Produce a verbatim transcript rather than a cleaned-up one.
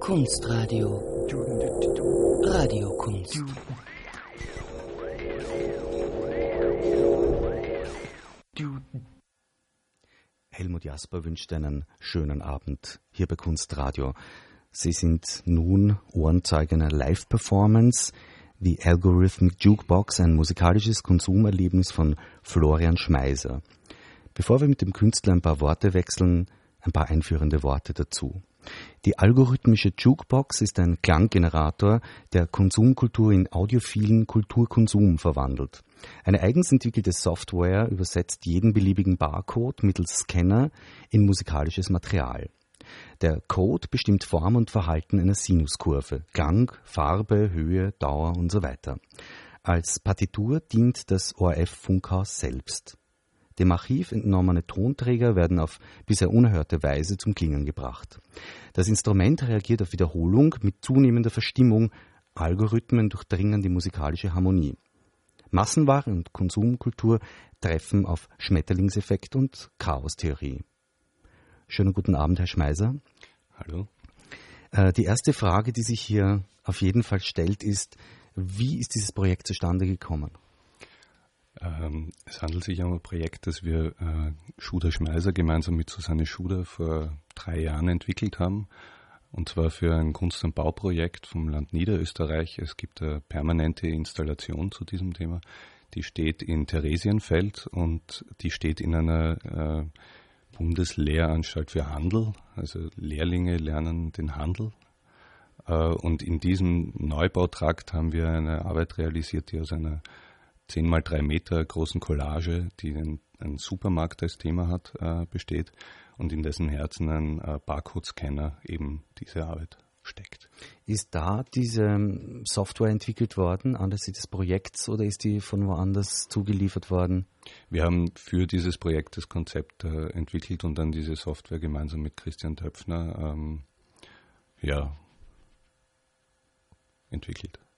Kunstradio. Radiokunst. Helmut Jasper wünscht einen schönen Abend hier bei Kunstradio. Sie sind nun Ohrenzeuge einer Live-Performance, The Algorithmic Jukebox, ein musikalisches Konsumerlebnis von Florian Schmeiser. Bevor wir mit dem Künstler ein paar Worte wechseln, ein paar einführende Worte dazu. Die algorithmische Jukebox ist ein Klanggenerator, der Konsumkultur in audiophilen Kulturkonsum verwandelt. Eine eigens entwickelte Software übersetzt jeden beliebigen Barcode mittels Scanner in musikalisches Material. Der Code bestimmt Form und Verhalten einer Sinuskurve, Klang, Farbe, Höhe, Dauer und so weiter. Als Partitur dient das O R F-Funkhaus selbst. Dem Archiv entnommene Tonträger werden auf bisher unerhörte Weise zum Klingen gebracht. Das Instrument reagiert auf Wiederholung mit zunehmender Verstimmung. Algorithmen durchdringen die musikalische Harmonie. Massenware und Konsumkultur treffen auf Schmetterlingseffekt und Chaostheorie. Schönen guten Abend, Herr Schmeiser. Hallo. Äh, die erste Frage, die sich hier auf jeden Fall stellt, ist, wie ist dieses Projekt zustande gekommen? Ähm, es handelt sich um ein Projekt, das wir äh, Schuder Schmeiser gemeinsam mit Susanne Schuder vor drei Jahren entwickelt haben. Und zwar für ein Kunst- und Bauprojekt vom Land Niederösterreich. Es gibt eine permanente Installation zu diesem Thema. Die steht in Theresienfeld und die steht in einer äh, Bundeslehranstalt für Handel. Also Lehrlinge lernen den Handel. Äh, und in diesem Neubautrakt haben wir eine Arbeit realisiert, die aus einer zehn mal drei Meter großen Collage, die einen, einen Supermarkt als Thema hat, äh, besteht und in dessen Herzen ein äh, Barcode-Scanner eben diese Arbeit steckt. Ist da diese Software entwickelt worden, anlässlich des Projekts, oder ist die von woanders zugeliefert worden? Wir haben für dieses Projekt das Konzept äh, entwickelt und dann diese Software gemeinsam mit Christian Töpfner ähm, ja, entwickelt.